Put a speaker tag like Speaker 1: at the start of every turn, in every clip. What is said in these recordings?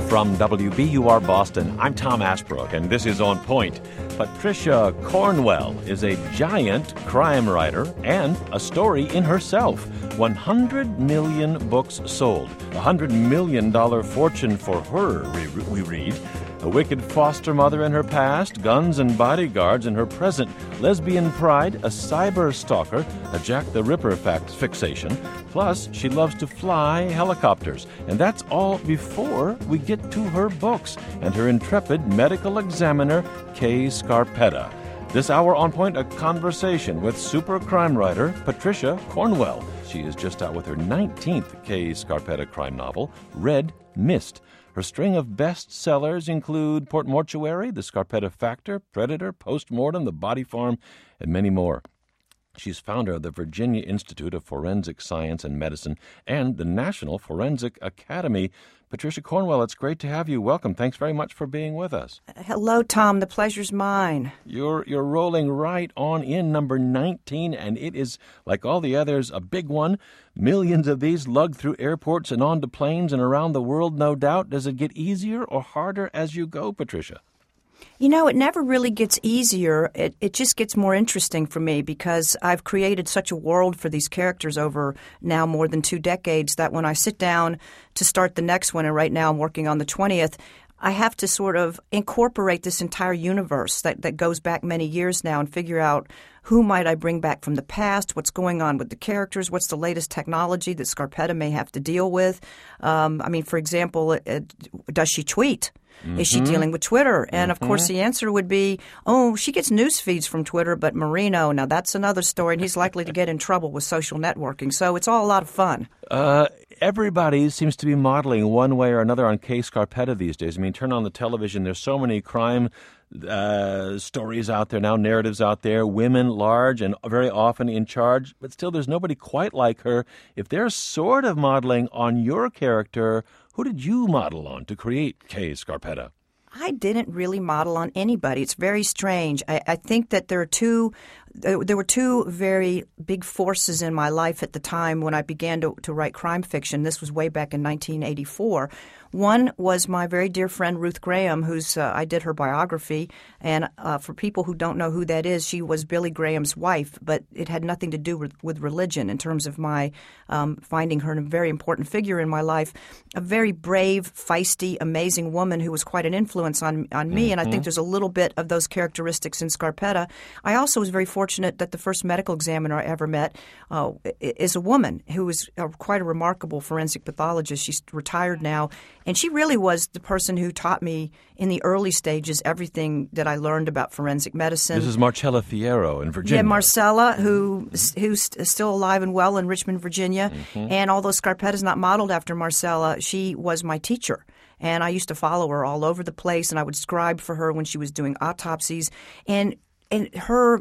Speaker 1: From WBUR Boston, I'm Tom Ashbrook, and this is On Point. Patricia Cornwell is a giant crime writer and a story in herself. 100 million books sold, $100 million fortune for her, we read. A wicked foster mother in her past, guns and bodyguards in her present, lesbian pride, a cyber stalker, a Jack the Ripper fixation. Plus, she loves to fly helicopters. And that's all before we get to her books and her intrepid medical examiner, Kay Scarpetta. This hour On Point, a conversation with super crime writer Patricia Cornwell. She is just out with her 19th Kay Scarpetta crime novel, Red Mist. Her string of bestsellers include Port Mortuary, The Scarpetta Factor, Predator, Postmortem, The Body Farm, and many more. She's founder of the Virginia Institute of Forensic Science and Medicine and the National Forensic Academy. Patricia Cornwell, it's great to have you. Welcome. Thanks very much for being with us.
Speaker 2: Hello, Tom. The pleasure's mine.
Speaker 1: You're rolling right on in number 19, and it is, like all the others, a big one. Millions of these lugged through airports and onto planes and around the world, no doubt. Does it get easier or harder as you go, Patricia?
Speaker 2: You know, it never really gets easier. It just gets more interesting for me because I've created such a world for these characters over now more than 2 decades that when I sit down to start the next one, and right now I'm working on the 20th, I have to sort of incorporate this entire universe that goes back many years now and figure out who might I bring back from the past, what's going on with the characters, what's the latest technology that Scarpetta may have to deal with. For example, does she tweet? Mm-hmm. Is she dealing with Twitter? And, of course, the answer would be, she gets news feeds from Twitter, but Marino, now that's another story, and he's likely to get in trouble with social networking. So it's all a lot of fun.
Speaker 1: Everybody seems to be modeling one way or another on Kay Scarpetta these days. I mean, turn on the television, there's so many crime stories out there now, narratives out there, women large and very often in charge, but still there's nobody quite like her. If they're sort of modeling on your character, who did you model on to create Kay Scarpetta?
Speaker 2: I didn't really model on anybody. It's very strange. I think that there were two very big forces in my life at the time when I began to write crime fiction. This was way back in 1984. One was my very dear friend Ruth Graham, I did her biography. And for people who don't know who that is, she was Billy Graham's wife, but it had nothing to do with religion in terms of my finding her a very important figure in my life. A very brave, feisty, amazing woman who was quite an influence on me. And I think there's a little bit of those characteristics in Scarpetta. I also was very fortunate that the first medical examiner I ever met is a woman who was quite a remarkable forensic pathologist. She's retired now. And she really was the person who taught me in the early stages everything that I learned about forensic medicine.
Speaker 1: This is Marcella Fierro in Virginia.
Speaker 2: Yeah, Marcella, who's still alive and well in Richmond, Virginia. And although Scarpetta's not modeled after Marcella, she was my teacher. And I used to follow her all over the place, and I would scribe for her when she was doing autopsies. And her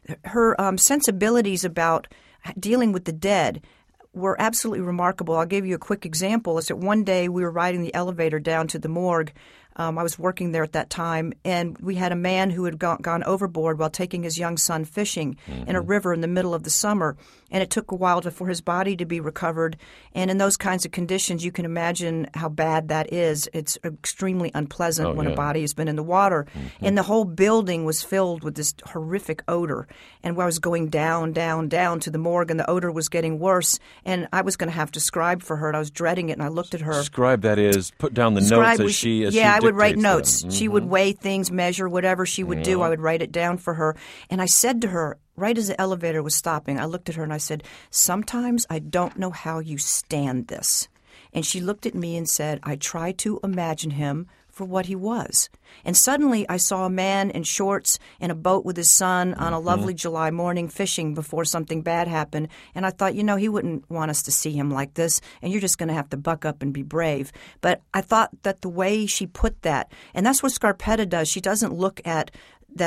Speaker 2: sensibilities about dealing with the dead were absolutely remarkable. I'll give you a quick example. Is that one day we were riding the elevator down to the morgue. I was working there at that time, and we had a man who had gone overboard while taking his young son fishing in a river in the middle of the summer. And it took a while for his body to be recovered. And in those kinds of conditions, you can imagine how bad that is. It's extremely unpleasant when a body has been in the water. And the whole building was filled with this horrific odor. And I was going down to the morgue, and the odor was getting worse. And I was going to have to scribe for her, and I was dreading it. And I looked at her.
Speaker 1: Scribe, that is, put down the notes as she
Speaker 2: I would write notes. She would weigh things, measure, whatever she would do. I would write it down for her. And I said to her, right as the elevator was stopping, I looked at her and I said, "Sometimes I don't know how you stand this." And she looked at me and said, "I try to imagine him for what he was." And suddenly I saw a man in shorts in a boat with his son on a lovely July morning fishing before something bad happened. And I thought, he wouldn't want us to see him like this, and you're just going to have to buck up and be brave. But I thought that the way she put that, and that's what Scarpetta does, she doesn't look at that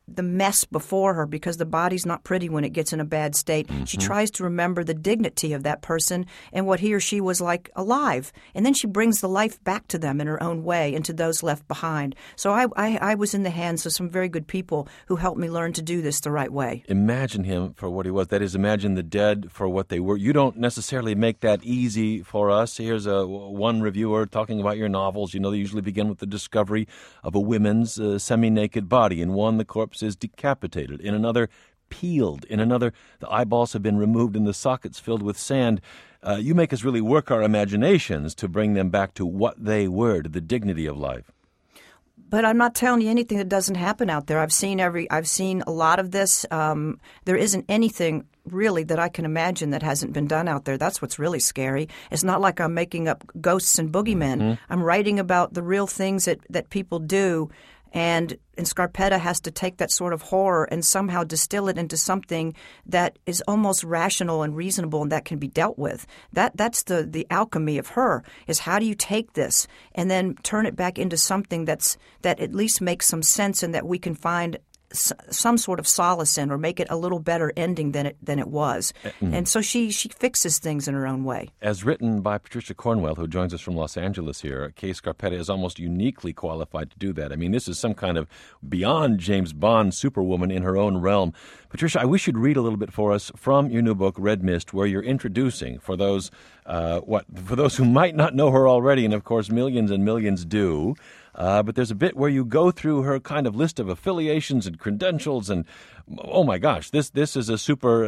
Speaker 2: the mess before her, because the body's not pretty when it gets in a bad state. Mm-hmm. She tries to remember the dignity of that person and what he or she was like alive. And then she brings the life back to them in her own way and to those left behind. So I was in the hands of some very good people who helped me learn to do this the right way.
Speaker 1: Imagine him for what he was. That is, imagine the dead for what they were. You don't necessarily make that easy for us. Here's one reviewer talking about your novels. You know, they usually begin with the discovery of a woman's semi-naked body. In one, the corpse is decapitated. In another, peeled. In another, the eyeballs have been removed and the sockets filled with sand. You make us really work our imaginations to bring them back to what they were, to the dignity of life.
Speaker 2: But I'm not telling you anything that doesn't happen out there. I've seen a lot of this. There isn't anything really that I can imagine that hasn't been done out there. That's what's really scary. It's not like I'm making up ghosts and boogeymen. Mm-hmm. I'm writing about the real things that people do. And Scarpetta has to take that sort of horror and somehow distill it into something that is almost rational and reasonable and that can be dealt with. That's the alchemy of her, is how do you take this and then turn it back into something that at least makes some sense and that we can find some sort of solace in, or make it a little better ending than it was. Mm-hmm. And so she fixes things in her own way.
Speaker 1: As written by Patricia Cornwell, who joins us from Los Angeles here, Kay Scarpetta is almost uniquely qualified to do that. I mean, this is some kind of beyond James Bond superwoman in her own realm. Patricia, I wish you'd read a little bit for us from your new book, Red Mist, where you're introducing, for those who might not know her already, and of course millions and millions do, but there's a bit where you go through her kind of list of affiliations and credentials, and oh my gosh, this is a super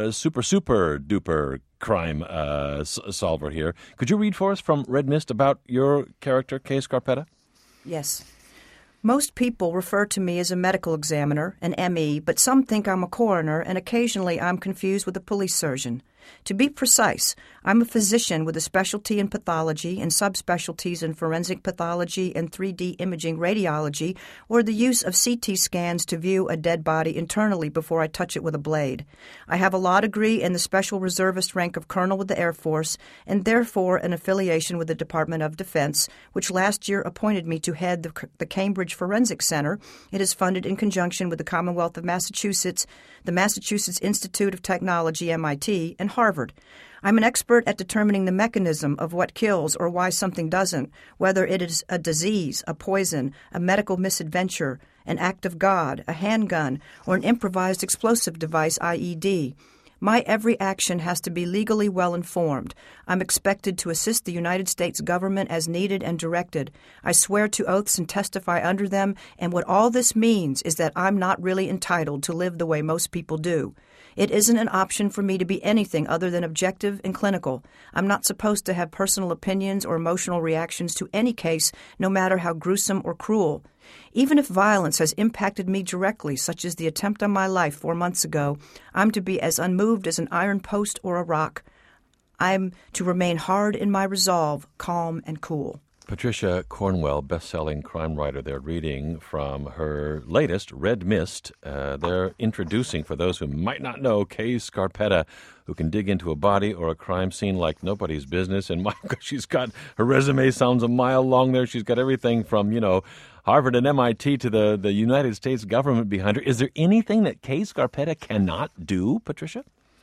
Speaker 1: duper crime solver here. Could you read for us from Red Mist about your character, Kay Scarpetta?
Speaker 2: Yes. Most people refer to me as a medical examiner, an ME, but some think I'm a coroner, and occasionally I'm confused with a police surgeon. To be precise, I'm a physician with a specialty in pathology and subspecialties in forensic pathology and 3D imaging radiology, or the use of CT scans to view a dead body internally before I touch it with a blade. I have a law degree and the special reservist rank of colonel with the Air Force, and therefore an affiliation with the Department of Defense, which last year appointed me to head the Cambridge Forensic Center. It is funded in conjunction with the Commonwealth of Massachusetts, the Massachusetts Institute of Technology, MIT, and Harvard. I'm an expert at determining the mechanism of what kills or why something doesn't, whether it is a disease, a poison, a medical misadventure, an act of God, a handgun, or an improvised explosive device, IED. My every action has to be legally well informed. I'm expected to assist the United States government as needed and directed. I swear to oaths and testify under them, and what all this means is that I'm not really entitled to live the way most people do. It isn't an option for me to be anything other than objective and clinical. I'm not supposed to have personal opinions or emotional reactions to any case, no matter how gruesome or cruel. Even if violence has impacted me directly, such as the attempt on my life 4 months ago, I'm to be as unmoved as an iron post or a rock. I'm to remain hard in my resolve, calm and cool.
Speaker 1: Patricia Cornwell, best-selling crime writer, they're reading from her latest, Red Mist. They're introducing, for those who might not know, Kay Scarpetta, who can dig into a body or a crime scene like nobody's business. And my God, her resume sounds a mile long there. She's got everything from, Harvard and MIT to the United States government behind her. Is there anything that Kay Scarpetta cannot do, Patricia?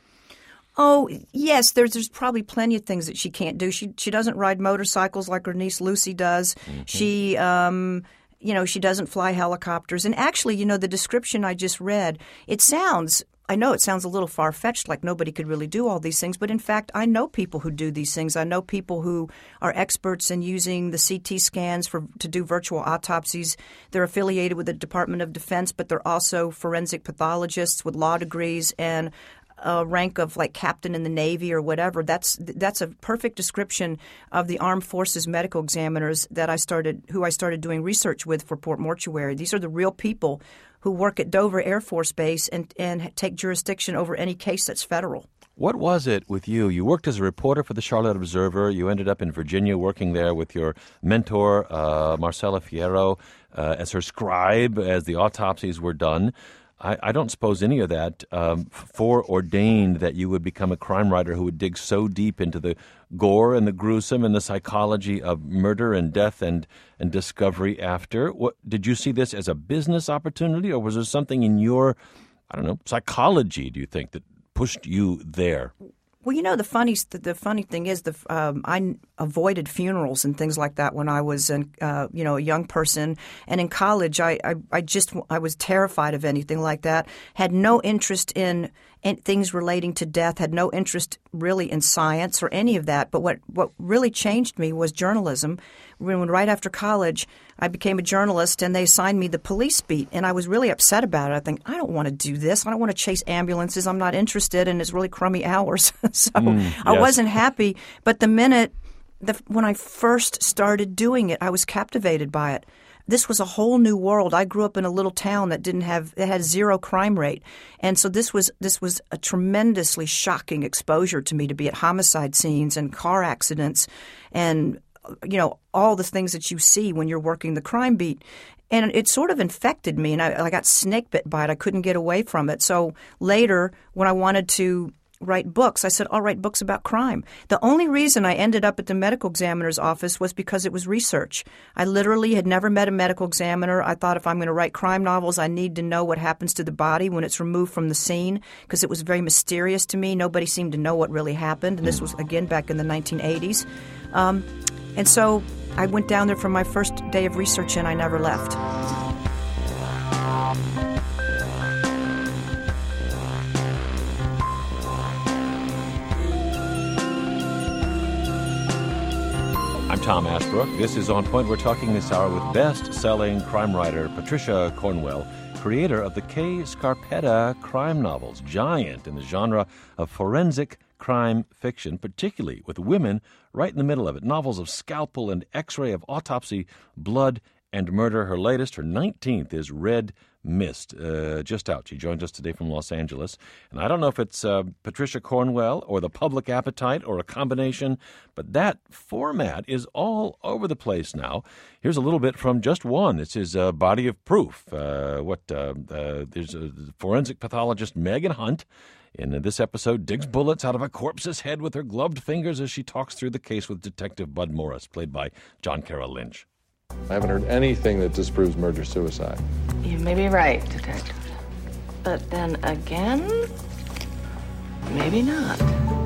Speaker 2: Oh, yes, there's probably plenty of things that she can't do. She doesn't ride motorcycles like her niece Lucy does. Mm-hmm. She doesn't fly helicopters. And actually, the description I just read, I know it sounds a little far-fetched, like nobody could really do all these things, but in fact, I know people who do these things. I know people who are experts in using the CT scans to do virtual autopsies. They're affiliated with the Department of Defense, but they're also forensic pathologists with law degrees and a rank of like captain in the Navy or whatever. That's a perfect description of the Armed Forces medical examiners who I started doing research with for Port Mortuary. These are the real people who work at Dover Air Force Base and take jurisdiction over any case that's federal.
Speaker 1: What was it with you? You worked as a reporter for the Charlotte Observer. You ended up in Virginia working there with your mentor, Marcella Fierro, as her scribe as the autopsies were done. I don't suppose any of that foreordained that you would become a crime writer who would dig so deep into the gore and the gruesome and the psychology of murder and death and discovery after. What, did you see this as a business opportunity, or was there something in your, I don't know, psychology, do you think, that pushed you there?
Speaker 2: Well, you know, the funny thing is I avoided funerals and things like that when I was a young person, and in college I was terrified of anything like that. Had no interest in things relating to death. Had no interest really in science or any of that. But what really changed me was journalism. When right after college I became a journalist, and they assigned me the police beat, and I was really upset about it. I think, I don't want to do this. I don't want to chase ambulances. I'm not interested, and it's really crummy hours. So
Speaker 1: yes.
Speaker 2: I wasn't happy. But when I first started doing it, I was captivated by it. This was a whole new world. I grew up in a little town that had zero crime rate. And so this was a tremendously shocking exposure to me, to be at homicide scenes and car accidents and all the things that you see when you're working the crime beat. And it sort of infected me, and I got snake bit by it. I couldn't get away from it. So later, when I wanted to write books, I said, I'll write books about crime. The only reason I ended up at the medical examiner's office was because it was research. I literally had never met a medical examiner. I thought, if I'm going to write crime novels, I need to know what happens to the body when it's removed from the scene, because it was very mysterious to me. Nobody seemed to know what really happened. And this was, again, back in the 1980s. And so I went down there for my first day of research, and I never left.
Speaker 1: I'm Tom Ashbrook. This is On Point. We're talking this hour with best-selling crime writer Patricia Cornwell, creator of the Kay Scarpetta crime novels, giant in the genre of forensic crime fiction, particularly with women right in the middle of it. Novels of scalpel and x-ray, of autopsy, blood, and murder. Her latest, her 19th, is Red Mist, just out. She joins us today from Los Angeles. And I don't know if it's Patricia Cornwell or the public appetite or a combination, but that format is all over the place now. Here's a little bit from just one. This is Body of Proof. There's a forensic pathologist, Megan Hunt, in this episode, digs bullets out of a corpse's head with her gloved fingers as she talks through the case with Detective Bud Morris, played by John Carroll Lynch.
Speaker 3: I haven't heard anything that disproves murder-suicide.
Speaker 4: You may be right, Detective. But then again, maybe not.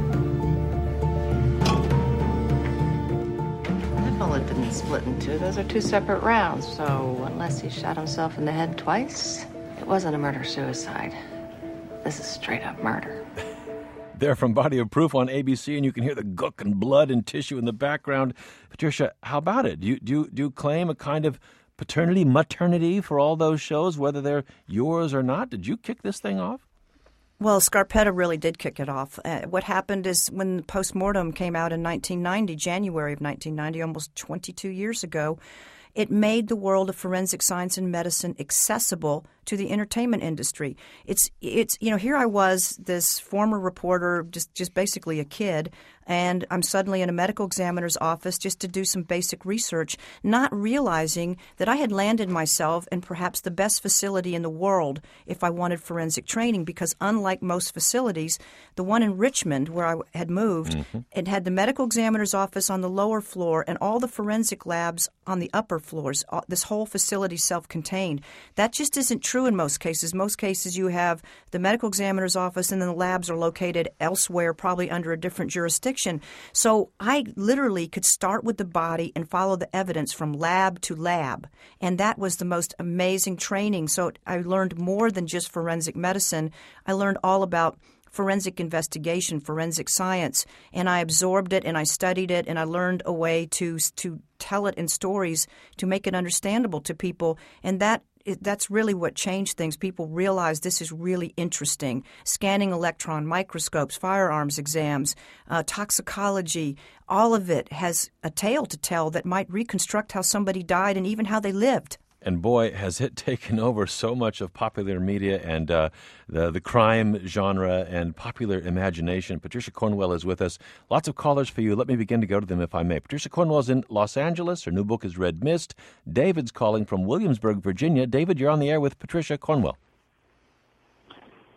Speaker 4: That bullet didn't split in two. Those are two separate rounds. So unless he shot himself in the head twice, it wasn't a murder-suicide. This is straight-up murder.
Speaker 1: They're from Body of Proof on ABC, and you can hear the gook and blood and tissue in the background. Patricia, how about it? Do you claim a kind of paternity, maternity for all those shows, whether they're yours or not? Did you kick this thing off?
Speaker 2: Well, Scarpetta really did kick it off. What happened is, when Postmortem came out in 1990, January of 1990, almost 22 years ago, it made the world of forensic science and medicine accessible to the entertainment industry. It's here I was, this former reporter, just basically a kid, and I'm suddenly in a medical examiner's office just to do some basic research, not realizing that I had landed myself in perhaps the best facility in the world if I wanted forensic training, because unlike most facilities, the one in Richmond where I had moved, it had the medical examiner's office on the lower floor and all the forensic labs on the upper floors. This whole facility self-contained. That just isn't true in most cases. Most cases you have the medical examiner's office and then the labs are located elsewhere, probably under a different jurisdiction. So I literally could start with the body and follow the evidence from lab to lab. And that was the most amazing training. So I learned more than just forensic medicine. I learned all about forensic investigation, forensic science, and I absorbed it and I studied it and I learned a way to tell it in stories to make it understandable to people. And that's really what changed things. People realized this is really interesting. Scanning electron microscopes, firearms exams, toxicology, all of it has a tale to tell that might reconstruct how somebody died and even how they lived.
Speaker 1: And boy, has it taken over so much of popular media and the crime genre and popular imagination. Patricia Cornwell is with us. Lots of callers for you. Let me begin to go to them, if I may. Patricia Cornwell is in Los Angeles. Her new book is Red Mist. David's calling from Williamsburg, Virginia. David, you're on the air with Patricia Cornwell.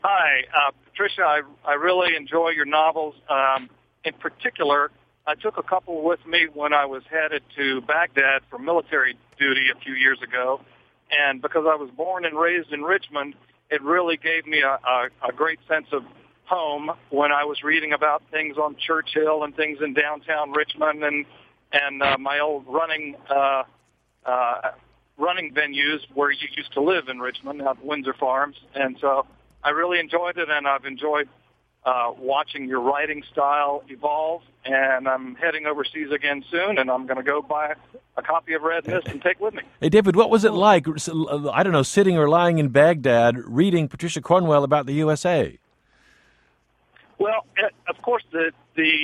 Speaker 5: Hi, Patricia. I really enjoy your novels. In particular, I took a couple with me when I was headed to Baghdad for military duty a few years ago. And because I was born and raised in Richmond, it really gave me a great sense of home when I was reading about things on Churchill and things in downtown Richmond and my old running venues where you used to live in Richmond, out at Windsor Farms. And so I really enjoyed it, and I've enjoyed watching your writing style evolve. And I'm heading overseas again soon, and I'm going to go buy a copy of Red Mist and take with me.
Speaker 1: Hey, David, what was it like, I don't know, sitting or lying in Baghdad reading Patricia Cornwell about the USA?
Speaker 5: Well, of course, the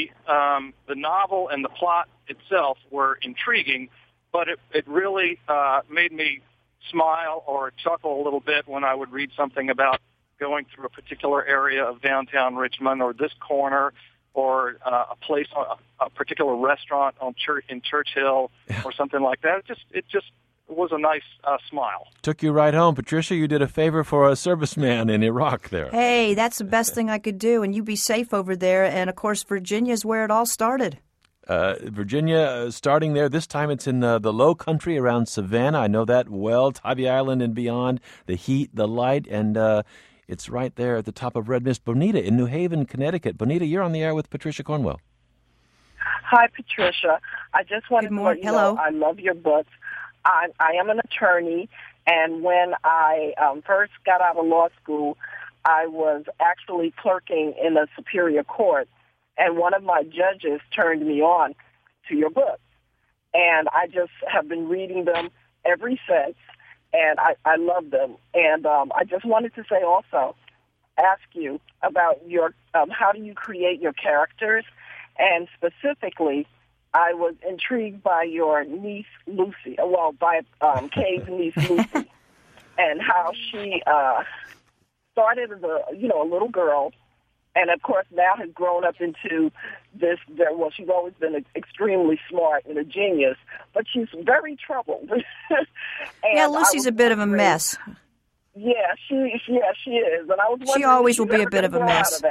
Speaker 5: novel and the plot itself were intriguing, but it really made me smile or chuckle a little bit when I would read something about going through a particular area of downtown Richmond or this corner or a place, a particular restaurant in Churchill or something like that. It just was a nice smile.
Speaker 1: Took you right home. Patricia, you did a favor for a serviceman in Iraq there.
Speaker 2: Hey, that's the best thing I could do, and you be safe over there. And, of course, Virginia's where it all started.
Speaker 1: Virginia, starting there. This time it's in the low country around Savannah. I know that well. Tybee Island and beyond. The heat, the light, and it's right there at the top of Red Mist. Bonita in New Haven, Connecticut. Bonita, you're on the air with Patricia Cornwell.
Speaker 6: Hi, Patricia. I just wanted to let you know I love your books. I am an attorney, and when I first got out of law school, I was actually clerking in a superior court, and one of my judges turned me on to your books. And I just have been reading them ever since, and I love them. And I just wanted to say also, ask you about your how do you create your characters, and specifically, I was intrigued by your niece, Lucy, by Kay's niece, Lucy, and how she started as a little girl, and, of course, now has grown up into this, she's always been extremely smart and a genius, but she's very troubled.
Speaker 2: Yeah, Lucy's a bit of a mess.
Speaker 6: Yeah, she is, and I was wondering
Speaker 2: she always will be a bit of a
Speaker 6: mess.
Speaker 2: mess.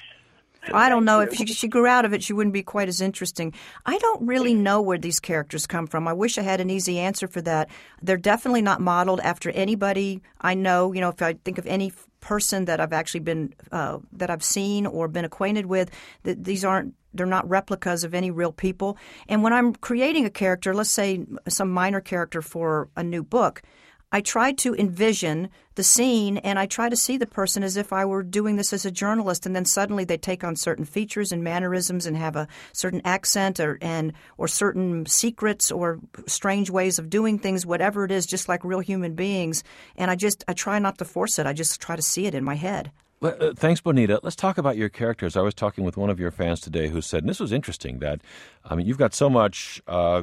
Speaker 2: I don't know. If she grew out of it, she wouldn't be quite as interesting. I don't really know where these characters come from. I wish I had an easy answer for that. They're definitely not modeled after anybody I know. You know, if I think of any person that I've actually been that I've seen or been acquainted with, they're not replicas of any real people. And when I'm creating a character, let's say some minor character for a new book, I try to envision the scene, and I try to see the person as if I were doing this as a journalist, and then suddenly they take on certain features and mannerisms and have a certain accent or certain secrets or strange ways of doing things, whatever it is, just like real human beings. And I try not to force it. I just try to see it in my head.
Speaker 1: Thanks, Bonita. Let's talk about your characters. I was talking with one of your fans today who said, and this was interesting, that you've got so much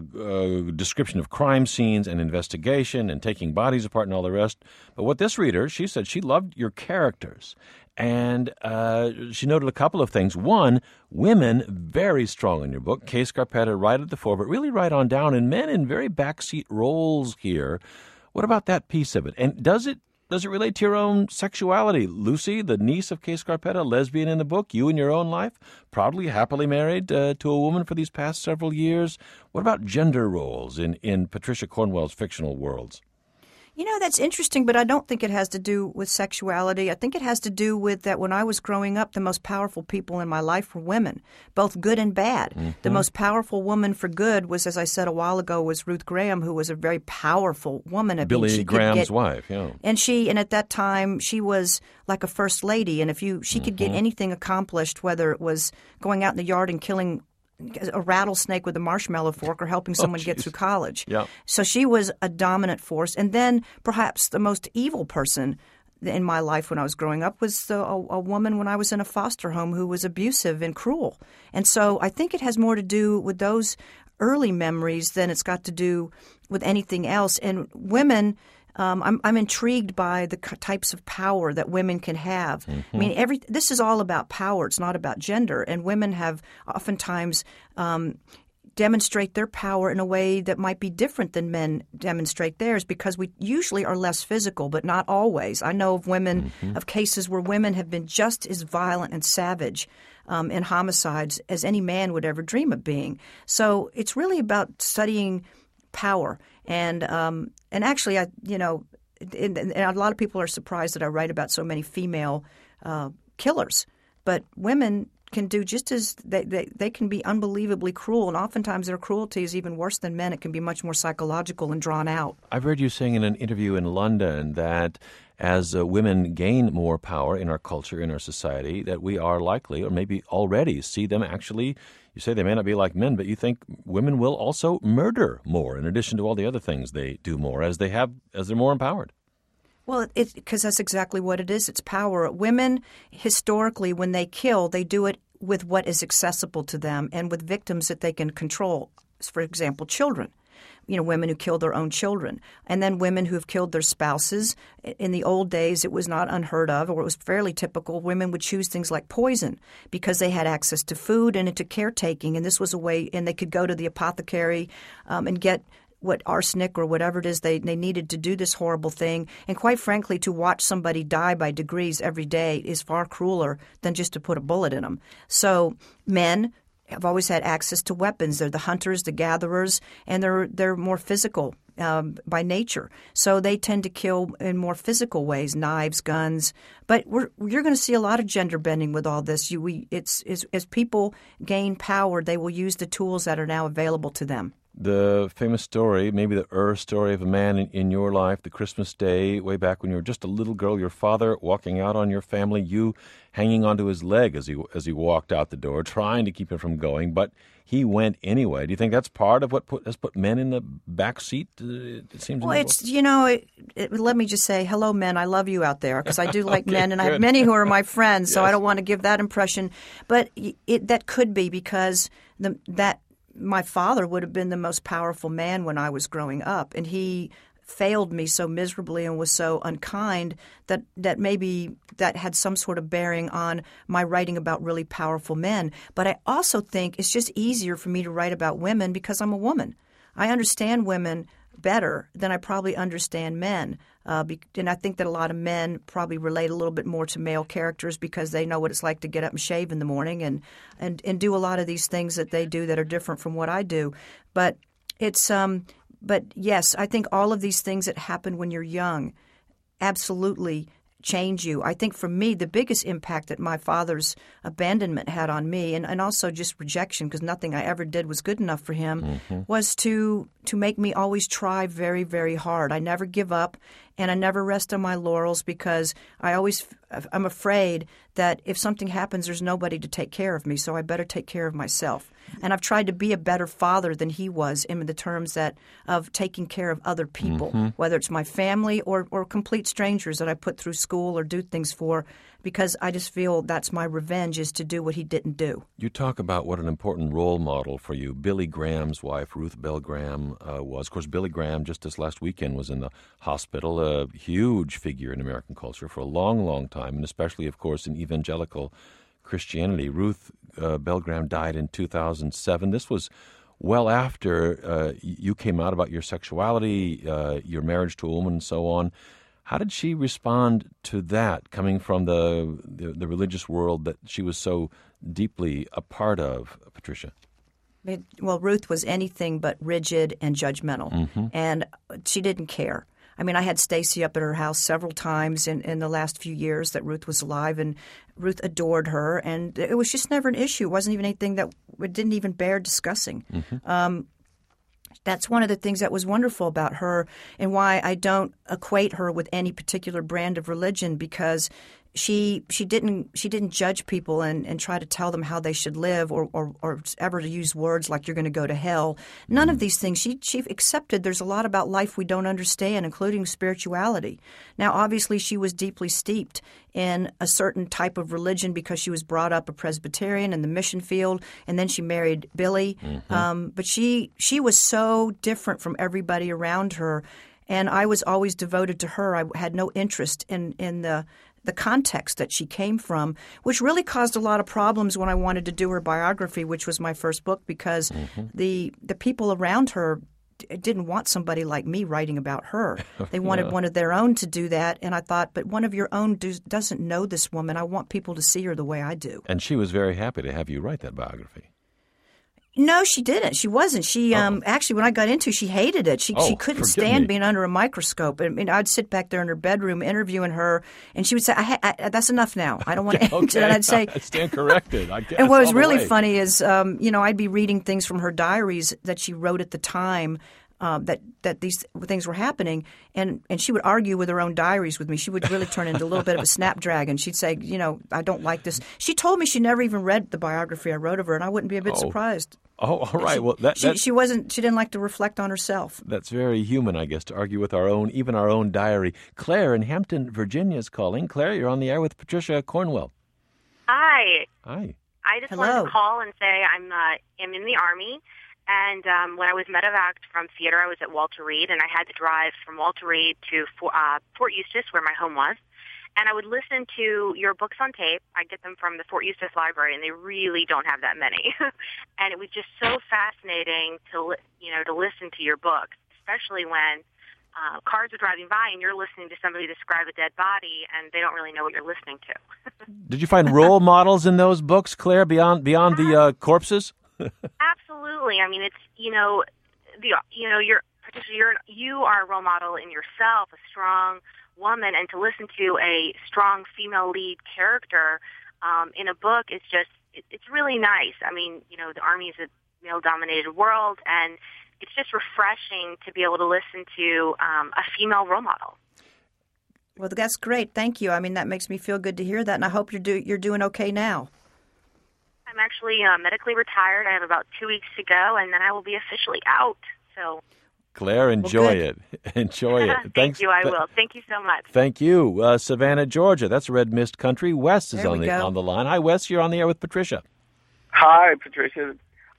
Speaker 1: description of crime scenes and investigation and taking bodies apart and all the rest. But what this reader, she said she loved your characters. And she noted a couple of things. One, women very strong in your book. Kay Scarpetta right at the fore, but really right on down. And men in very backseat roles here. What about that piece of it? And does it relate to your own sexuality? Lucy, the niece of Kay Scarpetta, lesbian in the book, you in your own life, proudly, happily married to a woman for these past several years. What about gender roles in Patricia Cornwell's fictional worlds?
Speaker 2: You know, that's interesting, but I don't think it has to do with sexuality. I think it has to do with that when I was growing up, the most powerful people in my life were women, both good and bad. Mm-hmm. The most powerful woman for good was, as I said a while ago, was Ruth Graham, who was a very powerful woman.
Speaker 1: Billy Graham's wife, yeah.
Speaker 2: And at that time, she was like a first lady, and she could get anything accomplished, whether it was going out in the yard and killing a rattlesnake with a marshmallow fork or helping someone get through college.
Speaker 1: Yeah.
Speaker 2: So she was a dominant force. And then perhaps the most evil person in my life when I was growing up was a woman when I was in a foster home who was abusive and cruel. And so I think it has more to do with those early memories than it's got to do with anything else. And women, I'm intrigued by the types of power that women can have. Mm-hmm. I mean, this is all about power. It's not about gender. And women have oftentimes demonstrate their power in a way that might be different than men demonstrate theirs, because we usually are less physical, but not always. I know of women, of cases where women have been just as violent and savage in homicides as any man would ever dream of being. So it's really about studying power. And actually, and a lot of people are surprised that I write about so many female killers. But women can do just as they can be unbelievably cruel, and oftentimes their cruelty is even worse than men. It can be much more psychological and drawn out.
Speaker 1: I've heard you saying in an interview in London that as women gain more power in our culture, in our society, that we are likely, or maybe already, see them actually, you say they may not be like men, but you think women will also murder more in addition to all the other things they do more as they're more empowered.
Speaker 2: Well, because that's exactly what it is. It's power. Women, historically, when they kill, they do it with what is accessible to them and with victims that they can control. For example, children. Women who kill their own children. And then women who have killed their spouses. In the old days, it was not unheard of, or it was fairly typical. Women would choose things like poison because they had access to food and to caretaking. And this was a way, and they could go to the apothecary and get what arsenic or whatever it is they needed to do this horrible thing. And quite frankly, to watch somebody die by degrees every day is far crueler than just to put a bullet in them. So men have always had access to weapons. They're the hunters, the gatherers, and they're more physical by nature. So they tend to kill in more physical ways, knives, guns. But you're going to see a lot of gender bending with all this. As people gain power, they will use the tools that are now available to them.
Speaker 1: The famous story, maybe the story of a man in your life, the Christmas day, way back when you were just a little girl, your father walking out on your family, you hanging onto his leg as he walked out the door, trying to keep him from going, but he went anyway. Do you think that's part of what has put men in the back seat? It seems.
Speaker 2: Well, let me just say, hello, men. I love you out there, because I do like men, and I have many who are my friends, so I don't want to give that impression. But that could be because my father would have been the most powerful man when I was growing up, and he failed me so miserably and was so unkind that maybe that had some sort of bearing on my writing about really powerful men. But I also think it's just easier for me to write about women because I'm a woman. I understand women better than I probably understand men. And I think that a lot of men probably relate a little bit more to male characters because they know what it's like to get up and shave in the morning and do a lot of these things that they do that are different from what I do. But but yes, I think all of these things that happen when you're young absolutely change you. I think for me, the biggest impact that my father's abandonment had on me, and also just rejection, because nothing I ever did was good enough for him, was to make me always try very, very hard. I never give up, and I never rest on my laurels, because I'm afraid that if something happens, there's nobody to take care of me, so I better take care of myself. And I've tried to be a better father than he was in the terms of taking care of other people, whether it's my family or complete strangers that I put through school or do things for, because I just feel that's my revenge, is to do what he didn't do.
Speaker 1: You talk about what an important role model for you Billy Graham's wife, Ruth Bell Graham, was. Of course, Billy Graham just this last weekend was in the hospital, a huge figure in American culture for a long, long time, and especially, of course, in evangelical Christianity. Ruth Bell Graham died in 2007. This was well after you came out about your sexuality, your marriage to a woman, and so on. How did she respond to that, coming from the religious world that she was so deeply a part of, Patricia?
Speaker 2: Well, Ruth was anything but rigid and judgmental, and she didn't care. I mean, I had Stacy up at her house several times in the last few years that Ruth was alive, and Ruth adored her, and it was just never an issue. It wasn't even anything that it didn't even bear discussing. That's one of the things that was wonderful about her, and why I don't equate her with any particular brand of religion, because she didn't judge people and try to tell them how they should live, or ever to use words like you're going to go to hell. None of these things. She accepted there's a lot about life we don't understand, including spirituality. Now, obviously, she was deeply steeped in a certain type of religion because she was brought up a Presbyterian in the mission field, and then she married Billy. But she was so different from everybody around her, and I was always devoted to her. I had no interest in the the context that she came from, which really caused a lot of problems when I wanted to do her biography, which was my first book, because the people around her didn't want somebody like me writing about her. They wanted one of their own to do that, and I thought, but one of your own doesn't know this woman. I want people to see her the way I do.
Speaker 1: And she was very happy to have you write that biography.
Speaker 2: No, she didn't. She wasn't. She actually, when I got into it, she hated it. She couldn't stand being under a microscope. I mean, I'd sit back there in her bedroom interviewing her, and she would say, that's enough now. I don't want to answer. And I'd say,
Speaker 1: I stand corrected. I guess.
Speaker 2: And what was really funny is, I'd be reading things from her diaries that she wrote at the time, that these things were happening, and she would argue with her own diaries with me. She would really turn into a little bit of a snapdragon. She'd say, I don't like this. She told me she never even read the biography I wrote of her, and I wouldn't be a bit surprised.
Speaker 1: Oh, all right.
Speaker 2: She didn't like to reflect on herself.
Speaker 1: That's very human, I guess, to argue with our own diary. Claire in Hampton, Virginia is calling. Claire, you're on the air with Patricia Cornwell.
Speaker 7: Hi.
Speaker 1: Hi.
Speaker 7: I just wanted to call and say I'm in the Army. And when I was medevaced from theater, I was at Walter Reed, and I had to drive from Walter Reed to Fort Eustis, where my home was. And I would listen to your books on tape. I get them from the Fort Eustis Library, and they really don't have that many. And it was just so fascinating to listen to your books, especially when cars are driving by and you're listening to somebody describe a dead body, and they don't really know what you're listening to.
Speaker 1: Did you find role models in those books, Claire, beyond the corpses?
Speaker 7: Absolutely. I mean, it's you are a role model in yourself, a strong woman, and to listen to a strong female lead character in a book is just it's really nice. I mean, the Army is a male-dominated world, and it's just refreshing to be able to listen to a female role model.
Speaker 2: Well, that's great. Thank you. I mean, that makes me feel good to hear that, and I hope you're doing okay now.
Speaker 7: I'm actually medically retired. I have about 2 weeks to go, and then I will be officially out. So,
Speaker 1: Claire, enjoy it. Enjoy it.
Speaker 7: Thank you. I will. Thank you so much.
Speaker 1: Thank you. Savannah, Georgia. That's Red Mist Country. Wes is on the line. Hi, Wes. You're on the air with Patricia.
Speaker 8: Hi, Patricia.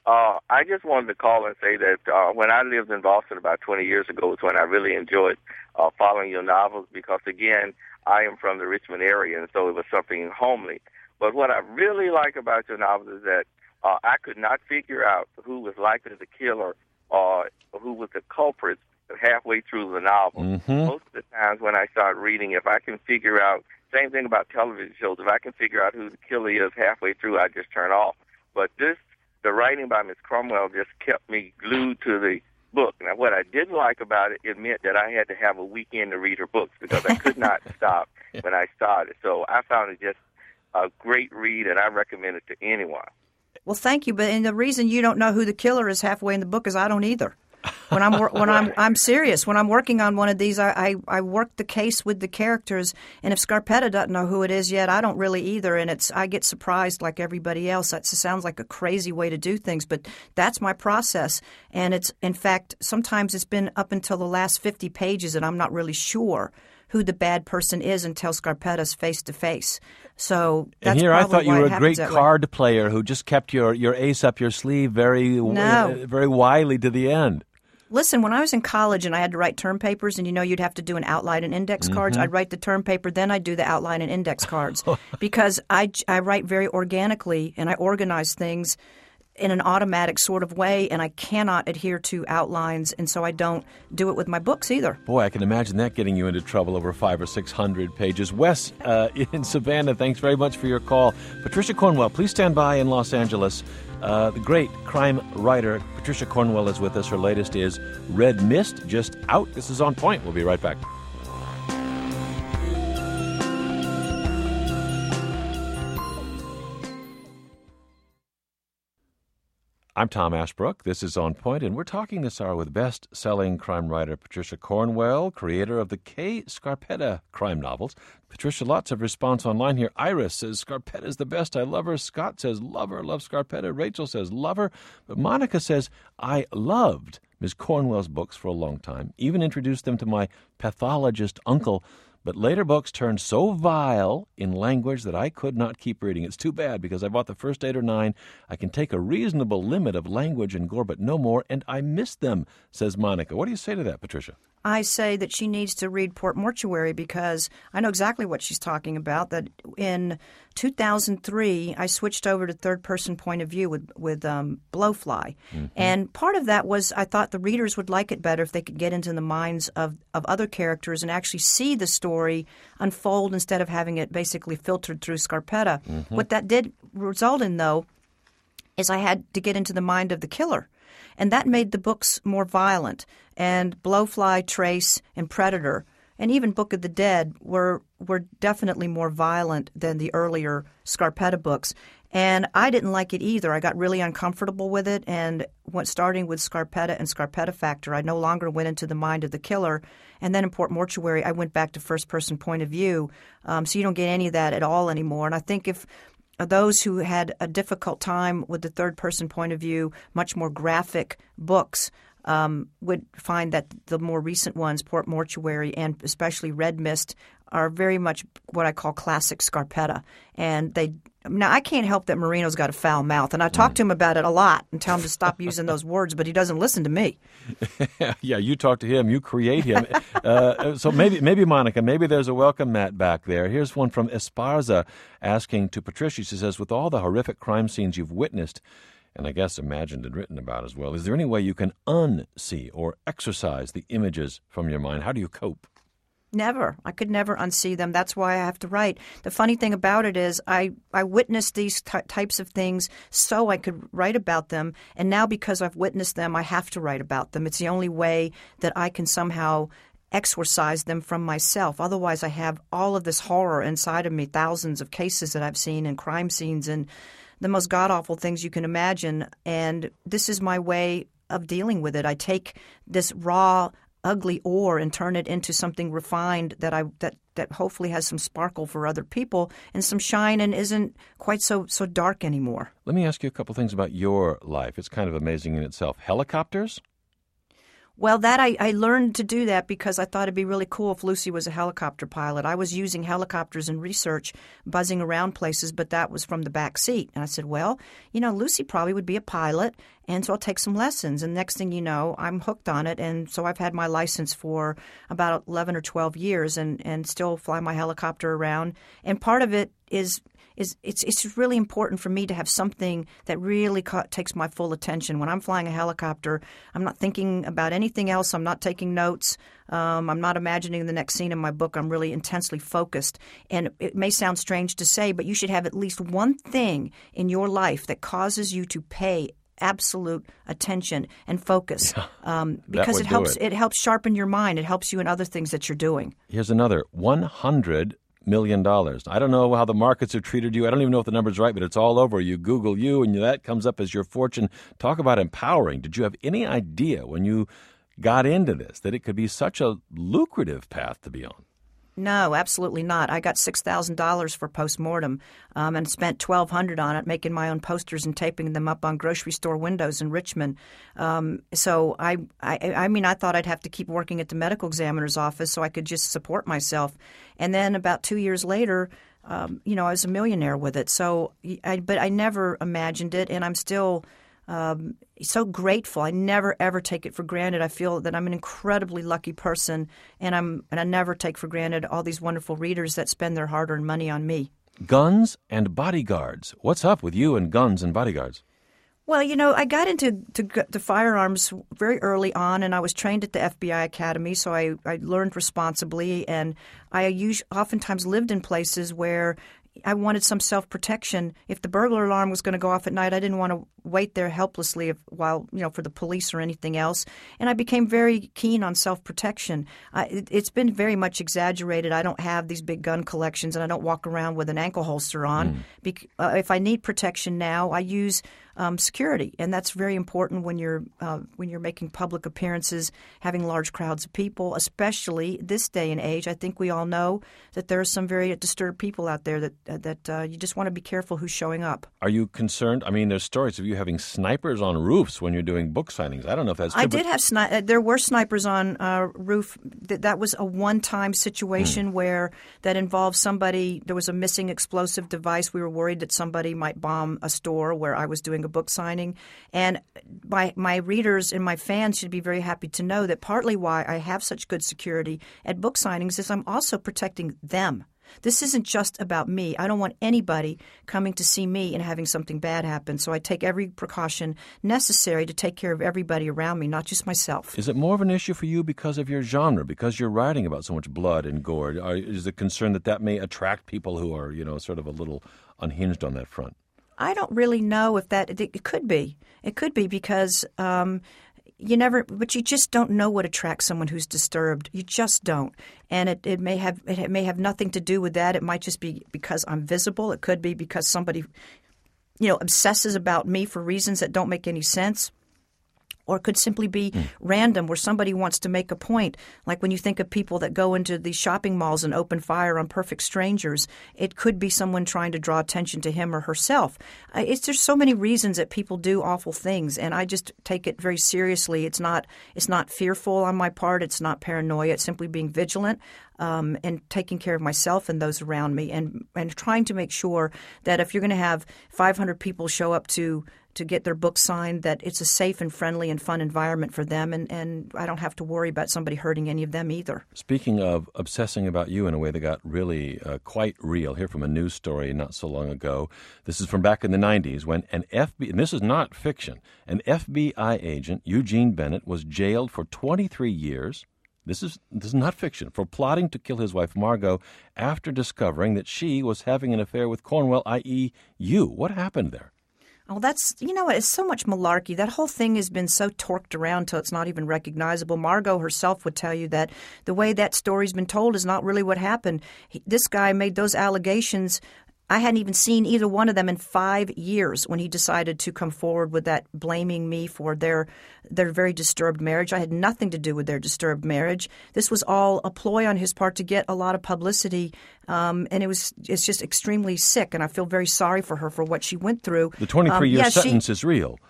Speaker 8: I just wanted to call and say that when I lived in Boston about 20 years ago was when I really enjoyed following your novels because, again, I am from the Richmond area, and so it was something homely. But what I really like about your novels is that I could not figure out who was likely the killer or who was the culprit halfway through the novel.
Speaker 1: Mm-hmm.
Speaker 8: Most of the times when I start reading, if I can figure out, same thing about television shows, if I can figure out who the killer is halfway through, I just turn off. But the writing by Miss Cornwell just kept me glued to the book. Now, what I didn't like about it, it meant that I had to have a weekend to read her books because I could not stop when I started. So I found it just a great read, and I recommend it to anyone.
Speaker 2: Well, thank you. But and the reason you don't know who the killer is halfway in the book is I don't either. When I'm serious. When I'm working on one of these, I work the case with the characters, and if Scarpetta doesn't know who it is yet, I don't really either. And I get surprised like everybody else. That sounds like a crazy way to do things, but that's my process. And it's, in fact, sometimes it's been up until the last 50 pages, and I'm not really sure who the bad person is until Scarpetta's face to face. So that's
Speaker 1: and here I thought you were a great card player who just kept your ace up your sleeve very wily to the end.
Speaker 2: Listen, when I was in college and I had to write term papers, and you'd have to do an outline and index cards, I'd write the term paper, then I'd do the outline and index cards because I write very organically and I organize things in an automatic sort of way, and I cannot adhere to outlines, and so I don't do it with my books either.
Speaker 1: Boy, I can imagine that getting you into trouble over 500 or 600 pages. Wes in Savannah, thanks very much for your call. Patricia Cornwell, please stand by in Los Angeles. The great crime writer Patricia Cornwell is with us. Her latest is Red Mist, just out. This is On Point. We'll be right back. I'm Tom Ashbrook. This is On Point, and we're talking this hour with best-selling crime writer Patricia Cornwell, creator of the Kay Scarpetta crime novels. Patricia, lots of response online here. Iris says, Scarpetta's the best. I love her. Scott says, love her. Love Scarpetta. Rachel says, love her. But Monica says, I loved Ms. Cornwell's books for a long time, even introduced them to my pathologist uncle. But later books turned so vile in language that I could not keep reading. It's too bad because I bought the first 8 or 9. I can take a reasonable limit of language and gore, but no more, and I miss them, says Monica. What do you say to that, Patricia?
Speaker 2: I say that she needs to read Port Mortuary because I know exactly what she's talking about. That in 2003, I switched over to third-person point of view with Blowfly. Mm-hmm. And part of that was I thought the readers would like it better if they could get into the minds of other characters and actually see the story unfold instead of having it basically filtered through Scarpetta. Mm-hmm. What that did result in, though, is I had to get into the mind of the killer. And that made the books more violent. And Blowfly, Trace, and Predator, and even Book of the Dead were definitely more violent than the earlier Scarpetta books. And I didn't like it either. I got really uncomfortable with it. And starting with Scarpetta and Scarpetta Factor, I no longer went into the mind of the killer. And then in Port Mortuary, I went back to first-person point of view. So you don't get any of that at all anymore. And I think if those who had a difficult time with the third-person point of view, much more graphic books, would find that the more recent ones, Port Mortuary and especially Red Mist, are very much what I call classic Scarpetta. And now I can't help that Marino's got a foul mouth, and I talk to him about it a lot and tell him to stop using those words, but he doesn't listen to me.
Speaker 1: Yeah, you talk to him, you create him. So maybe Monica, maybe there's a welcome mat back there. Here's one from Esparza asking to Patricia. She says, with all the horrific crime scenes you've witnessed, and I guess imagined and written about as well, is there any way you can unsee or exorcise the images from your mind? How do you cope?
Speaker 2: Never. I could never unsee them. That's why I have to write. The funny thing about it is I witnessed these types of things so I could write about them. And now because I've witnessed them, I have to write about them. It's the only way that I can somehow exorcise them from myself. Otherwise, I have all of this horror inside of me, thousands of cases that I've seen and crime scenes and the most god-awful things you can imagine. And this is my way of dealing with it. I take this raw, ugly ore and turn it into something refined that hopefully has some sparkle for other people and some shine and isn't quite so dark anymore.
Speaker 1: Let me ask you a couple things about your life. It's kind of amazing in itself. Helicopters?
Speaker 2: Well, that I learned to do that because I thought it'd be really cool if Lucy was a helicopter pilot. I was using helicopters in research, buzzing around places, but that was from the back seat. And I said, well, Lucy probably would be a pilot, and so I'll take some lessons. And next thing you know, I'm hooked on it. And so I've had my license for about 11 or 12 years and still fly my helicopter around. And part of it is it's really important for me to have something that really takes my full attention. When I'm flying a helicopter, I'm not thinking about anything else. I'm not taking notes. I'm not imagining the next scene in my book. I'm really intensely focused. And it may sound strange to say, but you should have at least one thing in your life that causes you to pay absolute attention and focus because it helps sharpen your mind. It helps you in other things that you're doing.
Speaker 1: Here's another $100 million. I don't know how the markets have treated you. I don't even know if the number's right, but it's all over. You Google you, and that comes up as your fortune. Talk about empowering. Did you have any idea when you got into this that it could be such a lucrative path to be on?
Speaker 2: No, absolutely not. I got $6,000 for postmortem and spent $1,200 on it, making my own posters and taping them up on grocery store windows in Richmond. So I thought I'd have to keep working at the medical examiner's office so I could just support myself. And then about 2 years later, I was a millionaire with it. But I never imagined it, and I'm still so grateful. I never, ever take it for granted. I feel that I'm an incredibly lucky person, and I never take for granted all these wonderful readers that spend their hard-earned money on me.
Speaker 1: Guns and bodyguards. What's up with you and guns and bodyguards?
Speaker 2: Well, I got into firearms very early on, and I was trained at the FBI Academy, so I learned responsibly, and I oftentimes lived in places where I wanted some self-protection. If the burglar alarm was going to go off at night, I didn't want to wait there helplessly while for the police or anything else. And I became very keen on self-protection. It's been very much exaggerated. I don't have these big gun collections, and I don't walk around with an ankle holster on. If I need protection now, I use security, and that's very important when you're making public appearances, having large crowds of people, especially this day and age. I think we all know that there are some very disturbed people out there that you just want to be careful who's showing up.
Speaker 1: Are you concerned? I mean, there's stories of you having snipers on roofs when you're doing book signings. I don't know if that's true.
Speaker 2: I did have there were snipers on roof. That was a one-time situation where that involved somebody. There was a missing explosive device. We were worried that somebody might bomb a store where I was doing a book signing. And my readers and my fans should be very happy to know that partly why I have such good security at book signings is I'm also protecting them. This isn't just about me. I don't want anybody coming to see me and having something bad happen. So I take every precaution necessary to take care of everybody around me, not just myself.
Speaker 1: Is it more of an issue for you because of your genre, because you're writing about so much blood and gore? Is the concern that may attract people who are, sort of a little unhinged on that front?
Speaker 2: I don't really know if that – it could be. It could be because but you just don't know what attracts someone who's disturbed. You just don't. And it may have nothing to do with that. It might just be because I'm visible. It could be because somebody, obsesses about me for reasons that don't make any sense. Or it could simply be random, where somebody wants to make a point. Like when you think of people that go into these shopping malls and open fire on perfect strangers, it could be someone trying to draw attention to him or herself. There's so many reasons that people do awful things, and I just take it very seriously. It's not fearful on my part. It's not paranoia. It's simply being vigilant and taking care of myself and those around me, and trying to make sure that if you're going to have 500 people show up to get their book signed, that it's a safe and friendly and fun environment for them, and I don't have to worry about somebody hurting any of them either. Speaking of obsessing about you in a way that got really quite real, here from a news story not so long ago. This is from back in the 90s when and this is not fiction, an FBI agent, Eugene Bennett, was jailed for 23 years. This is not fiction, for plotting to kill his wife Margot after discovering that she was having an affair with Cornwell, i.e. you. What happened there? Oh, that's, it's so much malarkey. That whole thing has been so torqued around till it's not even recognizable. Margot herself would tell you that the way that story's been told is not really what happened. This guy made those allegations. I hadn't even seen either one of them in 5 years when he decided to come forward with that, blaming me for their very disturbed marriage. I had nothing to do with their disturbed marriage. This was all a ploy on his part to get a lot of publicity, and it's just extremely sick, and I feel very sorry for her for what she went through. The 23-year sentence is real.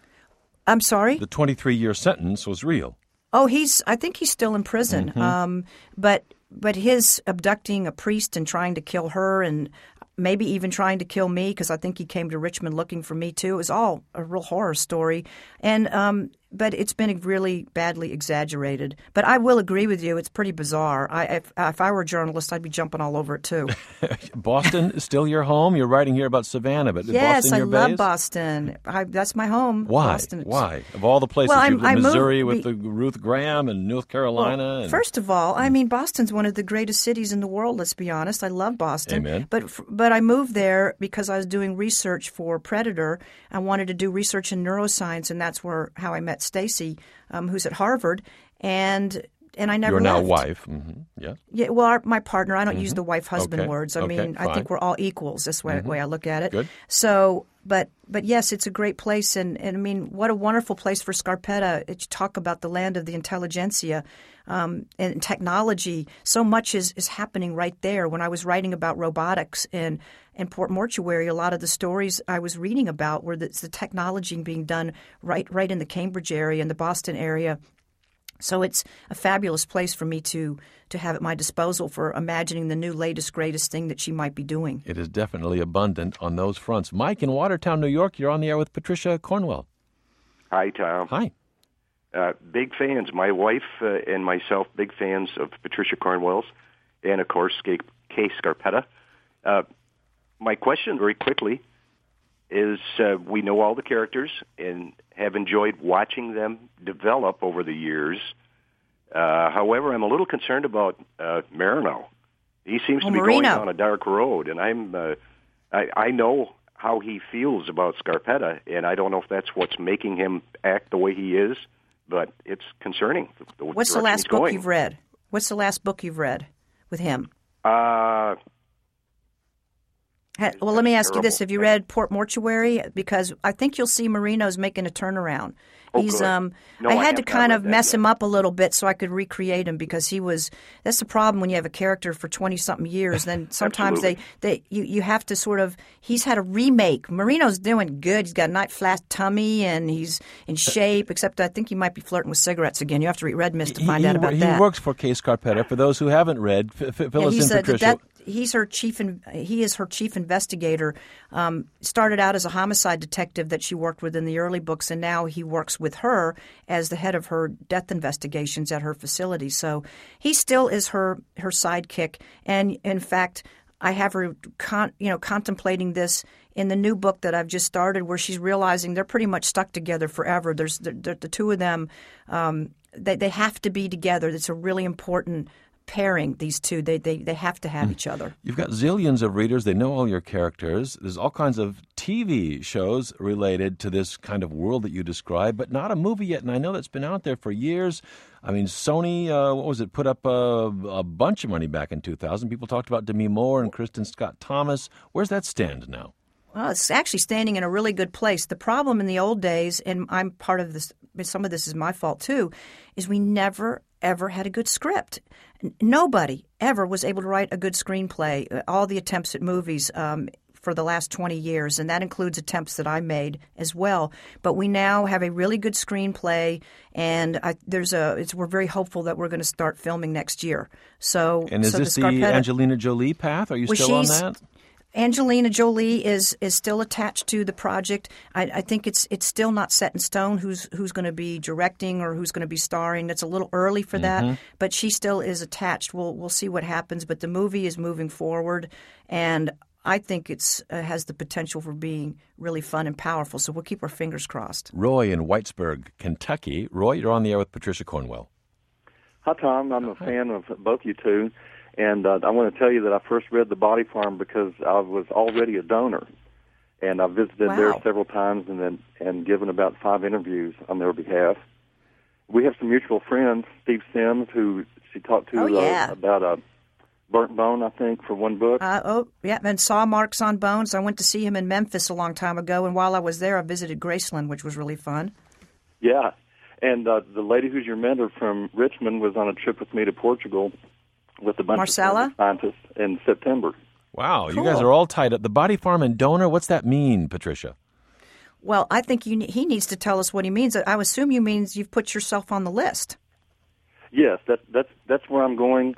Speaker 2: I'm sorry? The 23-year sentence was real. Oh, I think he's still in prison. Mm-hmm. But his abducting a priest and trying to kill her and maybe even trying to kill me, because I think he came to Richmond looking for me too. It was all a real horror story. And but it's been really badly exaggerated. But I will agree with you. It's pretty bizarre. If I were a journalist, I'd be jumping all over it too. Boston is still your home? You're writing here about Savannah, but yes, Boston your base? Yes, I love Boston. That's my home. Why? Boston. Why? Of all the places, you've lived in Missouri with Ruth Graham and North Carolina. Well, first of all, Boston's one of the greatest cities in the world, let's be honest. I love Boston. Amen. But I moved there because I was doing research for Predator. I wanted to do research in neuroscience, and that's how I met Stacy, who's at Harvard, and I never left. You're now wife. Mm-hmm. Yeah. Yeah. Well, my partner. I don't use the wife-husband words. I think we're all equals. That's the way I look at it. Good. So, but yes, it's a great place, and what a wonderful place for Scarpetta. You talk about the land of the intelligentsia and technology. So much is happening right there. When I was writing about robotics in Port Mortuary, a lot of the stories I was reading about were the technology being done right in the Cambridge area and the Boston area. So it's a fabulous place for me to have at my disposal for imagining the new latest, greatest thing that she might be doing. It is definitely abundant on those fronts. Mike in Watertown, New York, you're on the air with Patricia Cornwell.
Speaker 9: Hi, Tom.
Speaker 1: Hi.
Speaker 9: Big fans. My wife and myself, big fans of Patricia Cornwell's and, of course, Kay Scarpetta. My question very quickly is we know all the characters and have enjoyed watching them develop over the years. However, I'm a little concerned about Marino. He seems to be going down a dark road, and I know how he feels about Scarpetta, and I don't know if that's what's making him act the way he is, but it's concerning.
Speaker 2: What's the last book you've read? What's the last book you've read with him? Well, let me ask you this. Have you read Port Mortuary? Because I think you'll see Marino's making a turnaround. He's I had to kind of mess him up a little bit so I could recreate him, because that's the problem when you have a character for 20-something years. Then sometimes you have to sort of – he's had a remake. Marino's doing good. He's got a nice flat tummy and he's in shape, except I think he might be flirting with cigarettes again. You have to read Red Mist to find out about that.
Speaker 1: He works for Kay Scarpetta. For those who haven't read, fill us in, Patricia.
Speaker 2: he is her chief investigator. Started out as a homicide detective that she worked with in the early books, and now he works with her as the head of her death investigations at her facility. So he still is her sidekick, and in fact, I have her contemplating this in the new book that I've just started, where she's realizing they're pretty much stuck together forever. There's the two of them. They have to be together. It's a really important pairing, these two. They have to have each other.
Speaker 1: You've got zillions of readers. They know all your characters. There's all kinds of TV shows related to this kind of world that you describe, but not a movie yet. And I know that's been out there for years. I mean, Sony, put up a bunch of money back in 2000. People talked about Demi Moore and Kristen Scott Thomas. Where's that stand now?
Speaker 2: Well, it's actually standing in a really good place. The problem in the old days, and I'm part of this, some of this is my fault too, is we never, ever had a good script. Nobody ever was able to write a good screenplay. All the attempts at movies for the last 20 years, and that includes attempts that I made as well. But we now have a really good screenplay, and we're very hopeful that we're going to start filming next year.
Speaker 1: And is this the Angelina Jolie path? Are you still on that?
Speaker 2: Angelina Jolie is still attached to the project. I think it's still not set in stone who's going to be directing or who's going to be starring. It's a little early for that, but she still is attached. We'll see what happens, but the movie is moving forward, and I think it's has the potential for being really fun and powerful. So we'll keep our fingers crossed.
Speaker 1: Roy in Whitesburg, Kentucky. Roy, you're on the air with Patricia Cornwell.
Speaker 10: Hi, Tom. I'm a fan of both you two. And I want to tell you that I first read The Body Farm because I was already a donor, and I visited there several times and given about 5 interviews on their behalf. We have some mutual friends, Steve Sims, who she talked to about a burnt bone, I think, for one book.
Speaker 2: And saw marks on bones. I went to see him in Memphis a long time ago, and while I was there, I visited Graceland, which was really fun.
Speaker 10: Yeah, and the lady who's your mentor from Richmond was on a trip with me to Portugal with a bunch
Speaker 2: Marcella?
Speaker 10: of scientists in September.
Speaker 1: Wow,
Speaker 2: cool.
Speaker 1: You guys are all tied up. The Body Farm and donor, what's that mean, Patricia?
Speaker 2: Well, I think he needs to tell us what he means. I assume you means you've put yourself on the list.
Speaker 10: Yes, that's where I'm going.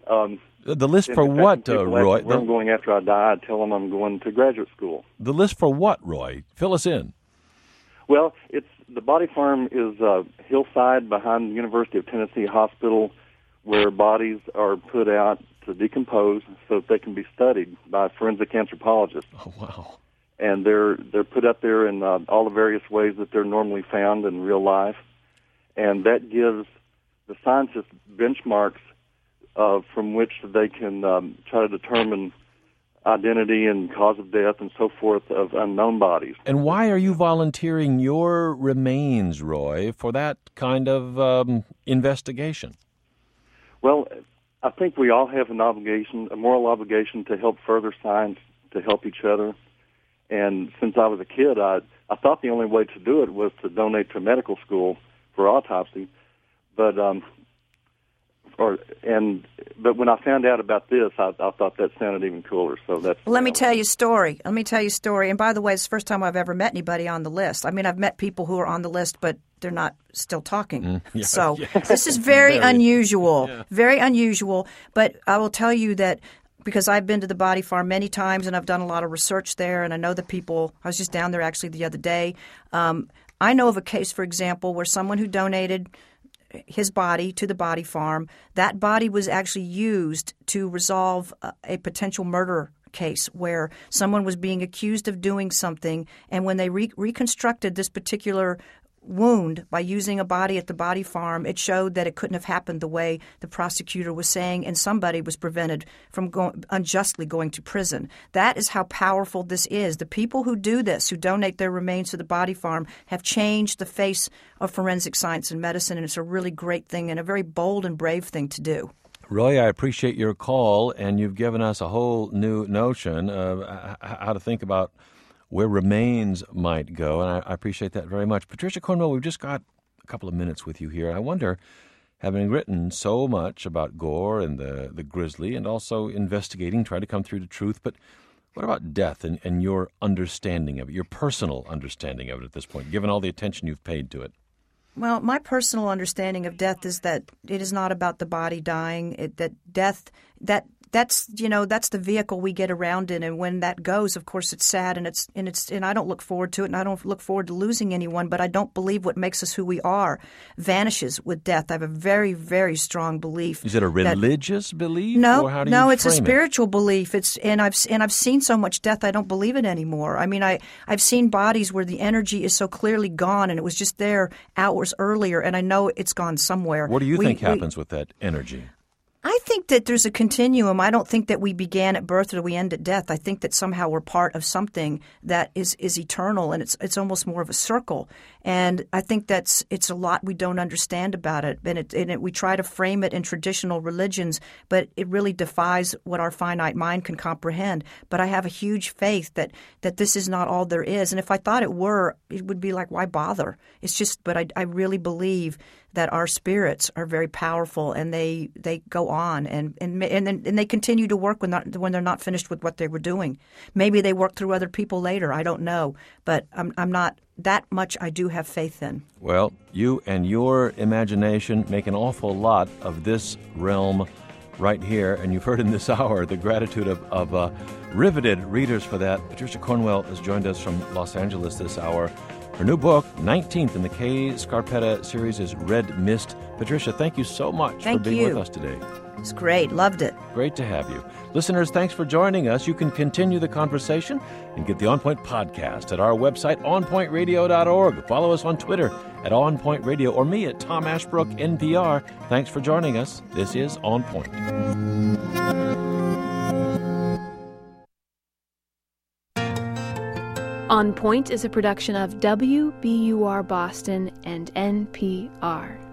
Speaker 1: The list for what, Roy?
Speaker 10: Where I'm going after I die, I tell them I'm going to graduate school.
Speaker 1: The list for what, Roy? Fill us in.
Speaker 10: Well, the Body Farm is a hillside behind the University of Tennessee Hospital, where bodies are put out to decompose so that they can be studied by forensic anthropologists.
Speaker 1: Oh, wow.
Speaker 10: And they're put up there in all the various ways that they're normally found in real life. And that gives the scientists benchmarks from which they can try to determine identity and cause of death and so forth of unknown bodies.
Speaker 1: And why are you volunteering your remains, Roy, for that kind of investigation?
Speaker 10: Well, I think we all have an obligation, a moral obligation, to help further science, to help each other. And since I was a kid, I thought the only way to do it was to donate to a medical school for autopsy. But when I found out about this, I thought that sounded even cooler. So that's.
Speaker 2: Let me tell you a story. And by the way, it's the first time I've ever met anybody on the list. I mean, I've met people who are on the list, but they're not still talking. This is very unusual, very unusual. But I will tell you that because I've been to the Body Farm many times and I've done a lot of research there, and I know the people. I was just down there actually the other day. I know of a case, for example, where someone who donated his body to the Body Farm, that body was actually used to resolve a potential murder case where someone was being accused of doing something, and when they reconstructed this particular wound by using a body at the Body Farm, it showed that it couldn't have happened the way the prosecutor was saying, and somebody was prevented from unjustly going to prison. That is how powerful this is. The people who do this, who donate their remains to the Body Farm, have changed the face of forensic science and medicine, and it's a really great thing and a very bold and brave thing to do.
Speaker 1: Roy, I appreciate your call, and you've given us a whole new notion of how to think about where remains might go, and I appreciate that very much. Patricia Cornwell, we've just got a couple of minutes with you here. I wonder, having written so much about gore and the grisly and also investigating, trying to come through to truth, but what about death and your understanding of it, your personal understanding of it at this point, given all the attention you've paid to it?
Speaker 2: Well, my personal understanding of death is that it is not about the body dying, that that's the vehicle we get around in, and when that goes, of course, it's sad, and I don't look forward to it, and I don't look forward to losing anyone. But I don't believe what makes us who we are vanishes with death. I have a very, very strong belief.
Speaker 1: Is it a religious belief?
Speaker 2: No,
Speaker 1: or how do you
Speaker 2: it's a
Speaker 1: frame
Speaker 2: spiritual belief. I've seen so much death, I don't believe it anymore. I mean, I've seen bodies where the energy is so clearly gone, and it was just there hours earlier, and I know it's gone somewhere.
Speaker 1: What do you think happens with that energy?
Speaker 2: I think that there's a continuum. I don't think that we began at birth or we end at death. I think that somehow we're part of something that is eternal, and it's almost more of a circle. And I think it's a lot we don't understand about it. And we try to frame it in traditional religions, but it really defies what our finite mind can comprehend. But I have a huge faith that this is not all there is. And if I thought it were, it would be like, why bother? It's just, but I really believe that our spirits are very powerful, and they go on and they continue to work when they're not finished with what they were doing. Maybe they work through other people later. I don't know, but I'm not that much. I do have faith in.
Speaker 1: Well, you and your imagination make an awful lot of this realm right here, and you've heard in this hour the gratitude of riveted readers for that. Patricia Cornwell has joined us from Los Angeles this hour. Her new book, 19th in the Kay Scarpetta series, is Red Mist. Patricia, thank you so much for being with us today.
Speaker 2: It's great. Loved it.
Speaker 1: Great to have you. Listeners, thanks for joining us. You can continue the conversation and get the On Point podcast at our website, onpointradio.org. Follow us on Twitter at On Point Radio, or me at Tom Ashbrook, NPR. Thanks for joining us. This is On Point.
Speaker 11: On Point is a production of WBUR Boston and NPR.